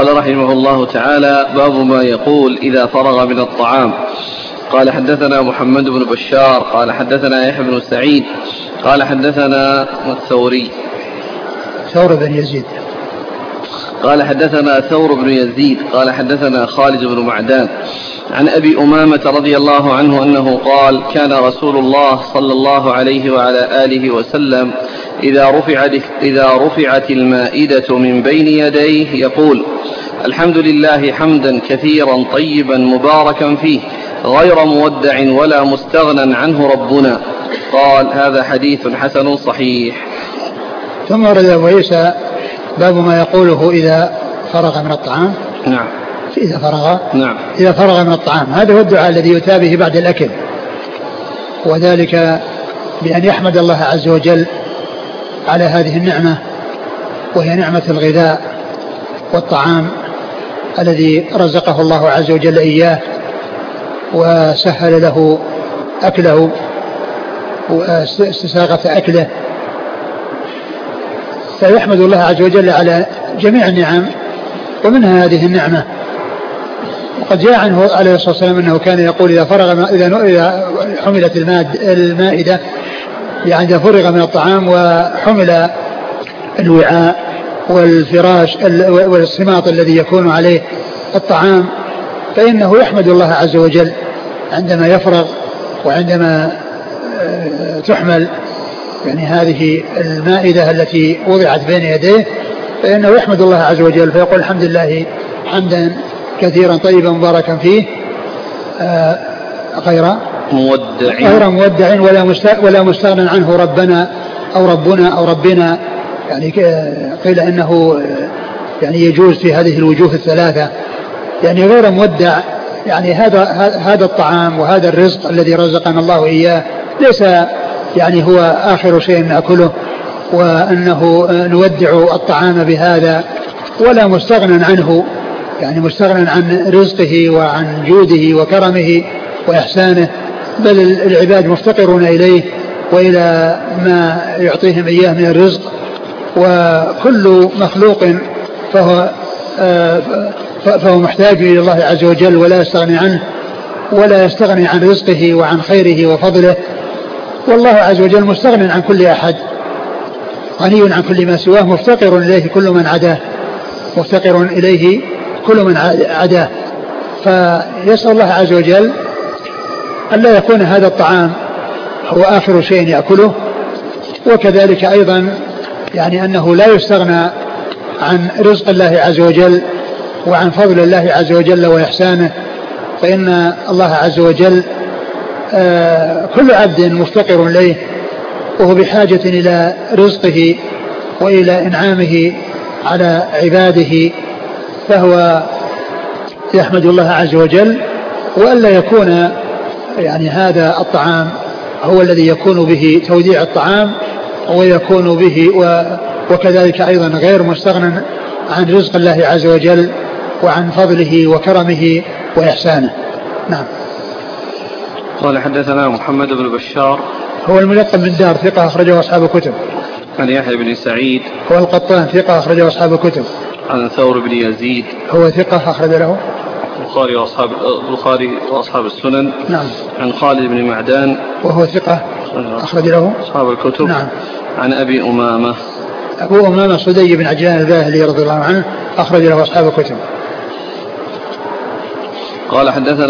قال رحمه الله تعالى: باب ما يقول إذا فرغ من الطعام. قال حدثنا محمد بن بشار قال حدثنا يحيى بن سعيد قال حدثنا الثوري ثور بن يزيد قال حدثنا ثور بن يزيد قال حدثنا خالد بن معدان عن أبي أمامة رضي الله عنه أنه قال: كان رسول الله صلى الله عليه وعلى آله وسلم إذا رفعت المائدة من بين يديه يقول: الحمد لله حمدا كثيرا طيبا مباركا فيه غير مودع ولا مستغنى عنه ربنا. قال: هذا حديث حسن صحيح. ثم ورد أبو عيسى باب ما يقوله إذا فرغ من الطعام. نعم. إذا فرغ من الطعام، هذا هو الدعاء الذي يؤتى به بعد الأكل، وذلك بأن يحمد الله عز وجل على هذه النعمة، وهي نعمة الغذاء والطعام الذي رزقه الله عز وجل إياه وسهل له أكله واستساغة أكله، فيحمد الله عز وجل على جميع النعم ومنها هذه النعمة. وقد جاء عنه عليه الصلاة والسلام أنه كان يقول إذا حملت المائدة، يعني إذا فرغ من الطعام وحمل الوعاء والفراش والسماط الذي يكون عليه الطعام، فإنه يحمد الله عز وجل عندما يفرغ وعندما تحمل يعني هذه المائدة التي وضعت بين يديه، فإنه يحمد الله عز وجل فيقول: الحمد لله حمدا كثيرا طيبا مباركا فيه غير مودع ولا مستغنى عنه ربنا أو ربنا. يعني قيل إنه يعني يجوز في هذه الوجوه الثلاثة، يعني غير مودع، يعني هذا الطعام وهذا الرزق الذي رزقنا الله إياه ليس يعني هو آخر شيء نأكله وأنه نودع الطعام بهذا، ولا مستغنى عنه، يعني مستغنى عن رزقه وعن جوده وكرمه وإحسانه، بل العباد مفتقرون إليه وإلى ما يعطيهم إياه من الرزق، وكل مخلوق فهو محتاج إلى الله عز وجل ولا يستغني عنه ولا يستغني عن رزقه وعن خيره وفضله. والله عز وجل مستغني عن كل أحد، غني عن كل ما سواه، مفتقر إليه كل من عداه. فيسأل الله عز وجل ألا يكون هذا الطعام هو آخر شيء يأكله، وكذلك أيضا يعني أنه لا يستغنى عن رزق الله عز وجل وعن فضل الله عز وجل وإحسانه، فإن الله عز وجل كل عبد مفتقر إليه وهو بحاجة إلى رزقه وإلى إنعامه على عباده، فهو يحمد الله عز وجل. وألا يكون يعني هذا الطعام هو الذي يكون به توديع الطعام ويكون به وكذلك أيضا غير مستغنى عن رزق الله عز وجل وعن فضله وكرمه وإحسانه. نعم. قال حدثنا محمد بن بشار هو الملقب من دار، ثقة أخرجه أصحاب الكتب. عن يحيى بن سعيد هو القطان، ثقة أخرجه أصحاب الكتب. عن ثور بن يزيد هو ثقة أخرج له البخاري وأصحاب السنن. نعم. عن خالد بن معدان وهو ثقة أخرج له أصحاب الكتب. نعم. عن أبي أمامة صدي بن عجلان الباهلي رضي الله عنه أخرج له أصحاب الكتب. قال حدثنا